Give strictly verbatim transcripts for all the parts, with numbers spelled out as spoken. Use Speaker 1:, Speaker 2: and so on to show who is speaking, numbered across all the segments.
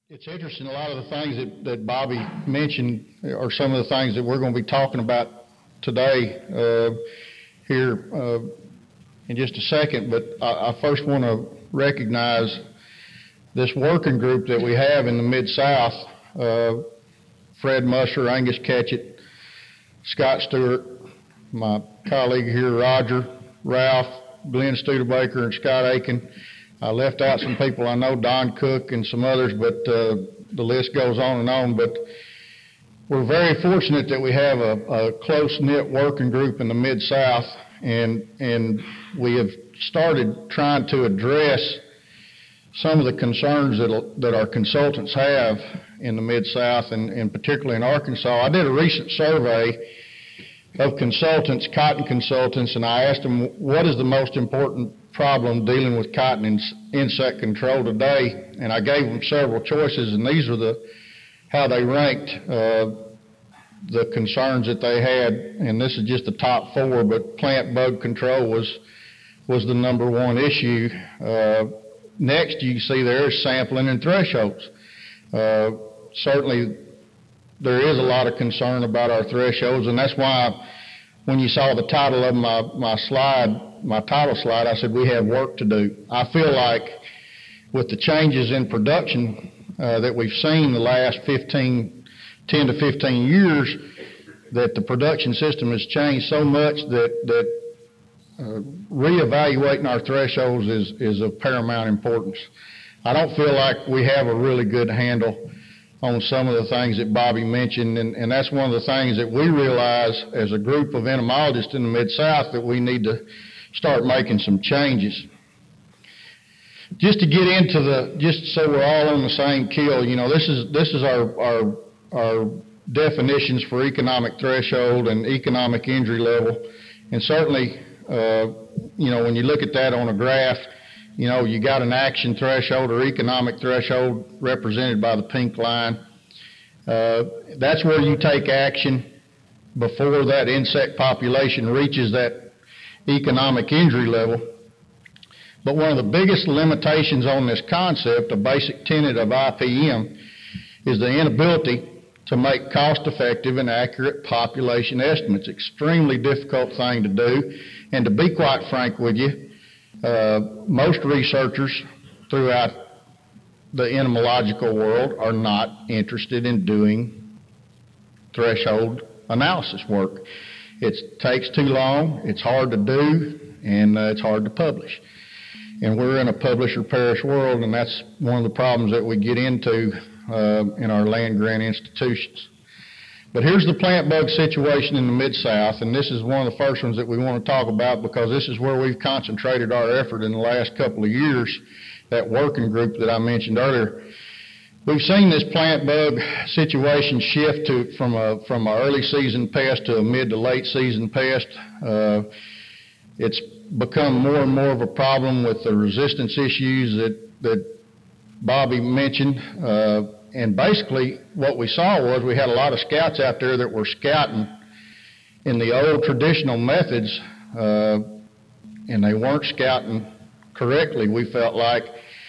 Speaker 1: It's interesting, a lot of the things that, that Bobby mentioned are some of the things that we're going to be talking about today uh, here uh, in just a second, but I, I first want to recognize this working group that we have in the Mid-South, uh, Fred Musser, Angus Ketchett, Scott Stewart, my colleague here, Roger, Ralph, Glenn Studebaker, and Scott Aiken. I left out some people I know, Don Cook and some others, but uh, the list goes on and on. But we're very fortunate that we have a, a close-knit working group in the Mid-South, and, and we have started trying to address some of the concerns that, that our consultants have in the Mid-South, and, and particularly in Arkansas. I did a recent survey of consultants, cotton consultants, and I asked them what is the most important problem dealing with cotton and insect control today, and I gave them several choices, and these are the how they ranked uh, the concerns that they had, and this is just the top four, but plant bug control was was the number one issue. Uh, next, you can see there is sampling and thresholds. Uh, certainly, there is a lot of concern about our thresholds, and that's why when you saw the title of my, my slide, my title slide, I said we have work to do. I feel like with the changes in production uh, that we've seen the last fifteen, ten to fifteen years, that the production system has changed so much that, that uh, reevaluating our thresholds is, is of paramount importance. I don't feel like we have a really good handle on some of the things that Bobby mentioned, and, and that's one of the things that we realize as a group of entomologists in the Mid-South that we need to start making some changes. Just to get into the, just so we're all on the same keel, you know, this is this is our our, our definitions for economic threshold and economic injury level, and certainly, uh, you know, when you look at that on a graph, you know, you got an action threshold or economic threshold represented by the pink line. Uh, that's where you take action before that insect population reaches that economic injury level. But one of the biggest limitations on this concept, a basic tenet of I P M, is the inability to make cost-effective and accurate population estimates. Extremely difficult thing to do. And to be quite frank with you, Uh, most researchers throughout the entomological world are not interested in doing threshold analysis work. It takes too long, it's hard to do, and uh, it's hard to publish. And we're in a publish-or-perish world, and that's one of the problems that we get into uh, in our land-grant institutions. But here's the plant bug situation in the Mid-South, and this is one of the first ones that we want to talk about because this is where we've concentrated our effort in the last couple of years, that working group that I mentioned earlier. We've seen this plant bug situation shift to, from a from an early season pest to a mid to late season pest. Uh, it's become more and more of a problem with the resistance issues that, that Bobby mentioned. Uh, And basically what we saw was we had a lot of scouts out there that were scouting in the old traditional methods, uh, and they weren't scouting correctly, we felt like.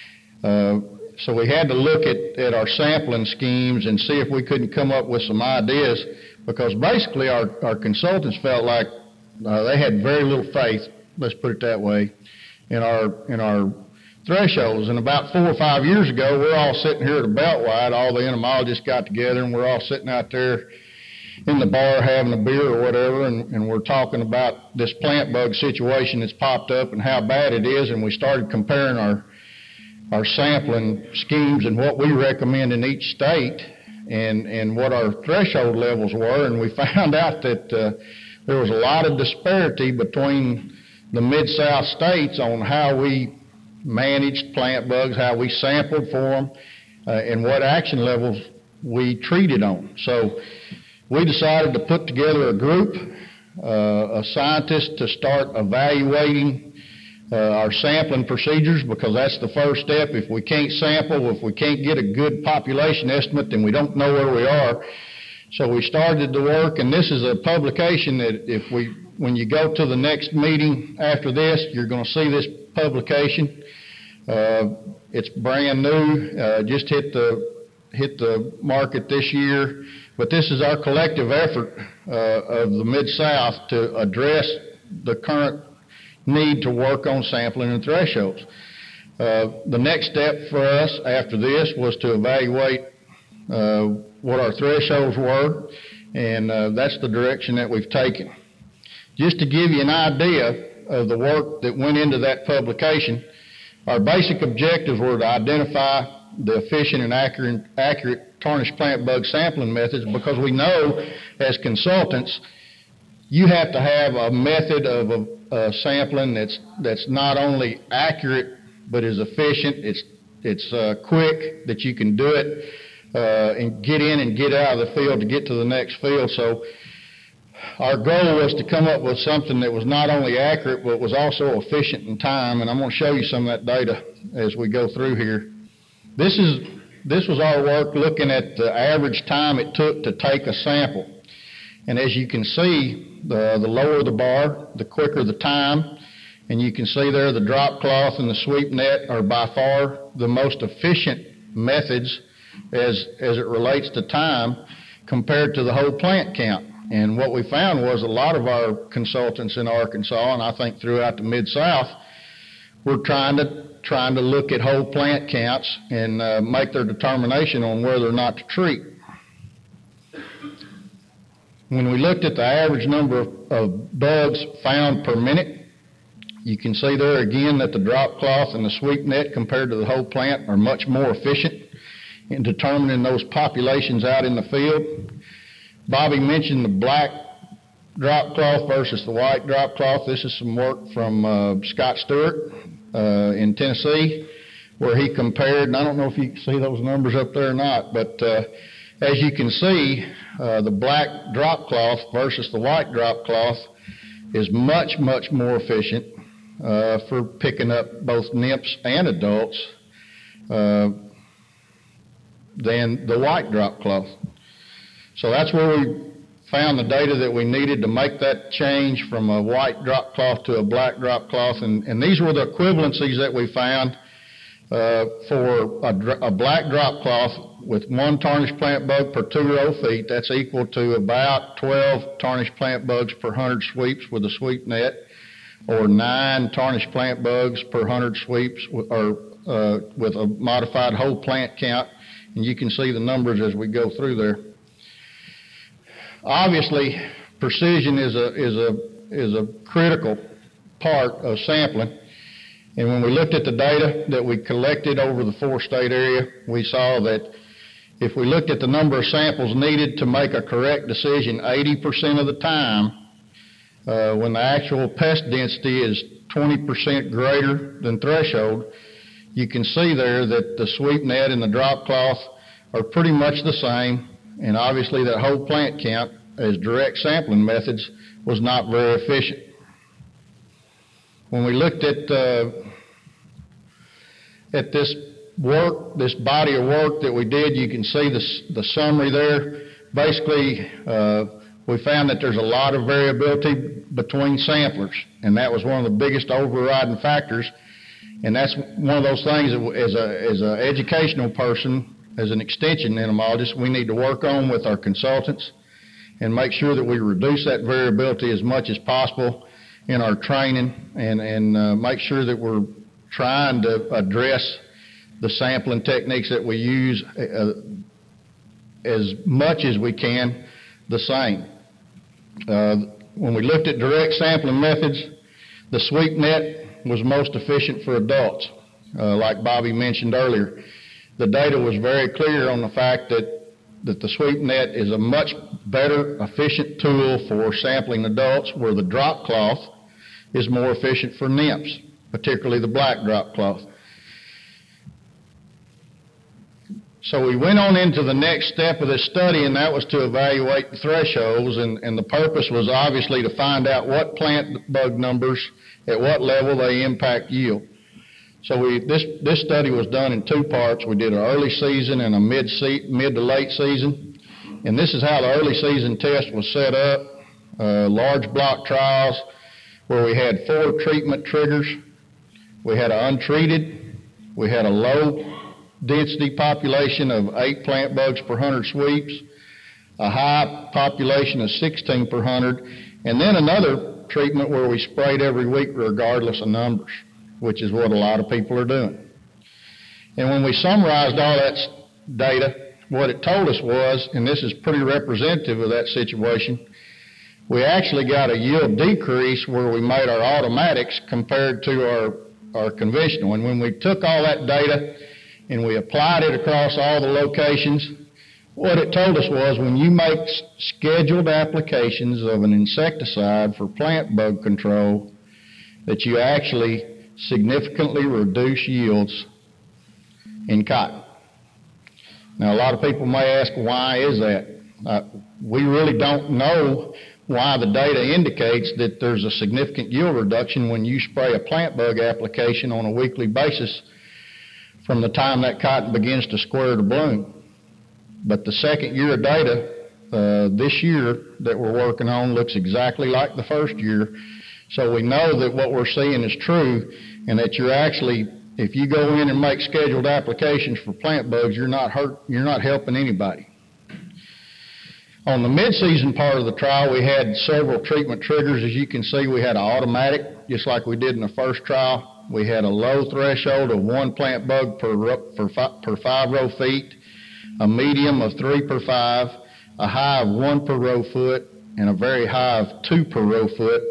Speaker 1: Uh, so we had to look at, at our sampling schemes and see if we couldn't come up with some ideas, because basically our, our consultants felt like uh, they had very little faith, let's put it that way, in our, in our thresholds. And about four or five years ago, we're all sitting here at a Beltwide, all the entomologists got together, and we're all sitting out there in the bar having a beer or whatever, and, and we're talking about this plant bug situation that's popped up and how bad it is, and we started comparing our our sampling schemes and what we recommend in each state and, and what our threshold levels were, and we found out that uh, there was a lot of disparity between the Mid-South states on how we managed plant bugs, how we sampled for them, uh, and what action levels we treated on. So we decided to put together a group uh, of scientists to start evaluating uh, our sampling procedures, because that's the first step. If we can't sample, if we can't get a good population estimate, then we don't know where we are. So we started the work, and this is a publication that if we, when you go to the next meeting after this, you're going to see this publication. Uh, it's brand new, uh, just hit the hit the market this year, but this is our collective effort uh, of the Mid-South to address the current need to work on sampling and thresholds. Uh, the next step for us after this was to evaluate uh, what our thresholds were, and uh, that's the direction that we've taken. Just to give you an idea of the work that went into that publication, our basic objectives were to identify the efficient and accurate, accurate tarnished plant bug sampling methods, because we know as consultants you have to have a method of a, a sampling that's that's not only accurate but is efficient. It's it's uh, quick, that you can do it uh, and get in and get out of the field to get to the next field. So our goal was to come up with something that was not only accurate but was also efficient in time, and I'm going to show you some of that data as we go through here. This is this was our work looking at the average time it took to take a sample, and as you can see, the, the lower the bar, the quicker the time. And you can see there the drop cloth and the sweep net are by far the most efficient methods as, as it relates to time compared to the whole plant count. And what we found was a lot of our consultants in Arkansas, and I think throughout the Mid-South, were trying to, trying to look at whole plant counts and uh, make their determination on whether or not to treat. When we looked at the average number of, of bugs found per minute, you can see there again that the drop cloth and the sweep net compared to the whole plant are much more efficient in determining those populations out in the field. Bobby mentioned the black drop cloth versus the white drop cloth. This is some work from uh, Scott Stewart uh, in Tennessee, where he compared, and I don't know if you can see those numbers up there or not, but uh, as you can see, uh, the black drop cloth versus the white drop cloth is much, much more efficient Uh, for picking up both nymphs and adults uh, than the white drop cloth. So that's where we found the data that we needed to make that change from a white drop cloth to a black drop cloth, and, and these were the equivalencies that we found uh, for a, a black drop cloth with one tarnished plant bug per two row feet. That's equal to about twelve tarnished plant bugs per one hundred sweeps with a sweep net, or nine tarnished plant bugs per one hundred sweeps, or uh, with a modified whole plant count. And you can see the numbers as we go through there. Obviously, precision is a is a is a critical part of sampling. And when we looked at the data that we collected over the four-state area, we saw that if we looked at the number of samples needed to make a correct decision eighty percent of the time, Uh, when the actual pest density is twenty percent greater than threshold, you can see there that the sweep net and the drop cloth are pretty much the same, and obviously that whole plant count as direct sampling methods was not very efficient. When we looked at uh, at this work, this body of work that we did, you can see the, the summary there. Basically, uh, we found that there's a lot of variability between samplers, and that was one of the biggest overriding factors. And that's one of those things that as a as an educational person, as an extension entomologist, we need to work on with our consultants and make sure that we reduce that variability as much as possible in our training, and, and uh, make sure that we're trying to address the sampling techniques that we use uh, as much as we can the same. Uh, when we looked at direct sampling methods, the sweep net was most efficient for adults, uh, like Bobby mentioned earlier. The data was very clear on the fact that, that the sweep net is a much better, efficient tool for sampling adults, where the drop cloth is more efficient for nymphs, particularly the black drop cloth. So we went on into the next step of this study, and that was to evaluate the thresholds, and, and the purpose was obviously to find out what plant bug numbers, at what level they impact yield. So we, this, this study was done in two parts. We did an early season and a mid, se- mid to late season, and this is how the early season test was set up. Uh, large block trials where we had four treatment triggers. We had an untreated, we had a low density population of eight plant bugs per hundred sweeps, a high population of sixteen per hundred, and then another treatment where we sprayed every week regardless of numbers, which is what a lot of people are doing. And when we summarized all that data, what it told us was, and this is pretty representative of that situation, we actually got a yield decrease where we made our automatics compared to our, our conventional. And when we took all that data and we applied it across all the locations, what it told us was when you make scheduled applications of an insecticide for plant bug control, that you actually significantly reduce yields in cotton. Now, a lot of people may ask, why is that? Uh, we really don't know why the data indicates that there's a significant yield reduction when you spray a plant bug application on a weekly basis from the time that cotton begins to square to bloom. But the second year of data uh, this year that we're working on looks exactly like the first year. So we know that what we're seeing is true, and that you're actually, if you go in and make scheduled applications for plant bugs, you're not hurt, you're not helping anybody. On the mid-season part of the trial, we had several treatment triggers. As you can see, we had an automatic, just like we did in the first trial. We had a low threshold of one plant bug per, per, per five row feet, a medium of three per five, a high of one per row foot, and a very high of two per row foot.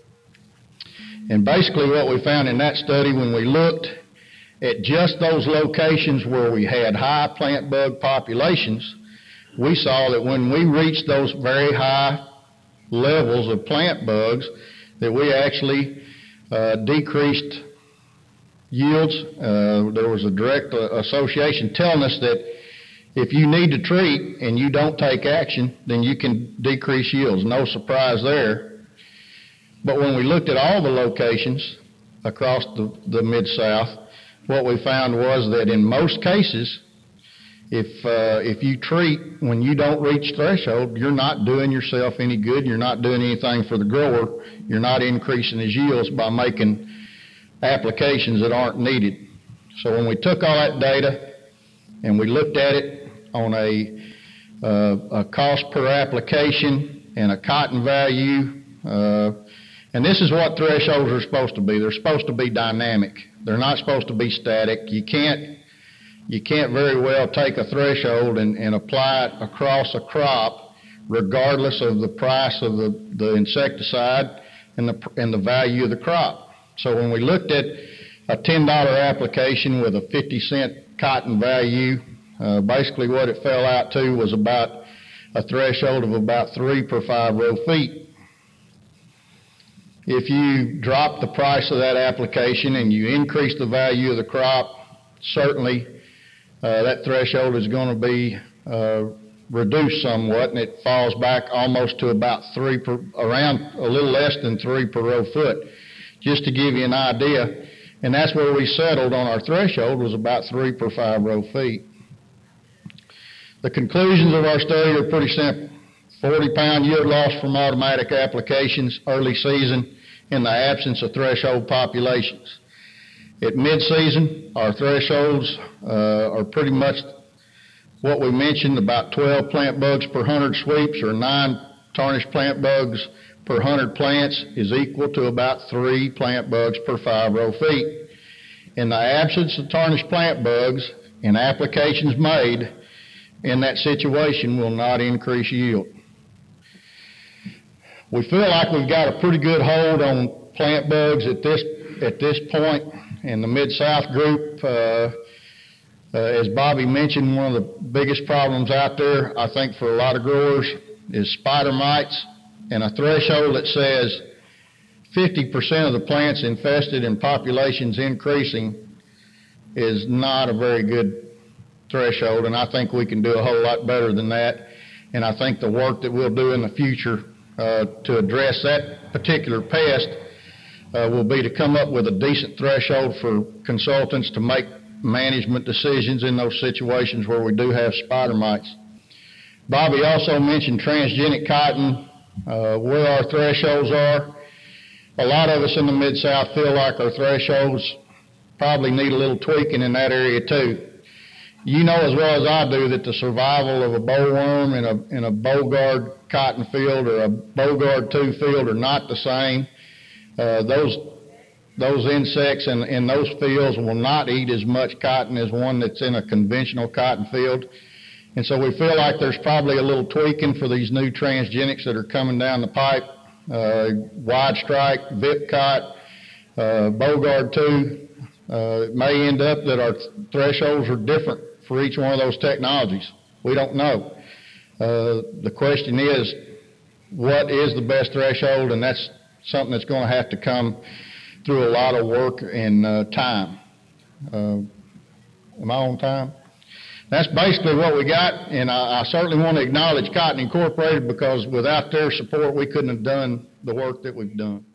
Speaker 1: And basically what we found in that study, when we looked at just those locations where we had high plant bug populations, we saw that when we reached those very high levels of plant bugs, that we actually uh, decreased yields. Uh, there was a direct uh, association telling us that if you need to treat and you don't take action, then you can decrease yields. No surprise there. But when we looked at all the locations across the, the Mid-South, what we found was that in most cases, if, uh, if you treat when you don't reach threshold, you're not doing yourself any good. You're not doing anything for the grower. You're not increasing his yields by making applications that aren't needed. So when we took all that data and we looked at it on a, uh, a cost per application and a cotton value, uh, and this is what thresholds are supposed to be. They're supposed to be dynamic. They're not supposed to be static. You can't, you can't very well take a threshold and, and apply it across a crop regardless of the price of the, the insecticide and the, and the value of the crop. So when we looked at a ten dollar application with a fifty cent cotton value, uh, basically what it fell out to was about a threshold of about three per five row feet. If you drop the price of that application and you increase the value of the crop, certainly uh, that threshold is going to be uh, reduced somewhat, and it falls back almost to about three per, around a little less than three per row foot, just to give you an idea. And that's where we settled on our threshold, was about three per five row feet. The conclusions of our study are pretty simple. forty pound yield loss from automatic applications early season in the absence of threshold populations. At mid-season, our thresholds uh, are pretty much what we mentioned, about twelve plant bugs per one hundred sweeps, or nine tarnished plant bugs per one hundred plants is equal to about three plant bugs per five row feet. In the absence of tarnished plant bugs, and applications made in that situation will not increase yield. We feel like we've got a pretty good hold on plant bugs at this at this point in the Mid-South group. Uh, uh, as Bobby mentioned, one of the biggest problems out there, I think, for a lot of growers is spider mites, and a threshold that says fifty percent of the plants infested and populations increasing is not a very good threshold, and I think we can do a whole lot better than that. And I think the work that we'll do in the future uh, to address that particular pest uh, will be to come up with a decent threshold for consultants to make management decisions in those situations where we do have spider mites. Bobby also mentioned transgenic cotton, uh, where our thresholds are. A lot of us in the Mid-South feel like our thresholds probably need a little tweaking in that area too. you know as well as I do that the survival of a bowworm in a, in a Bollgard cotton field or a Bollgard two field are not the same. Uh, those, those insects in, in those fields will not eat as much cotton as one that's in a conventional cotton field. And so we feel like there's probably a little tweaking for these new transgenics that are coming down the pipe. Uh, wide strike, Vipcot, uh, Bollgard two. Uh, it may end up that our thresholds are different for each one of those technologies. We don't know. Uh, the question is, what is the best threshold? And that's something that's going to have to come through a lot of work and uh, time. Uh, am I on time? That's basically what we got, and I, I certainly want to acknowledge Cotton Incorporated, because without their support we couldn't have done the work that we've done.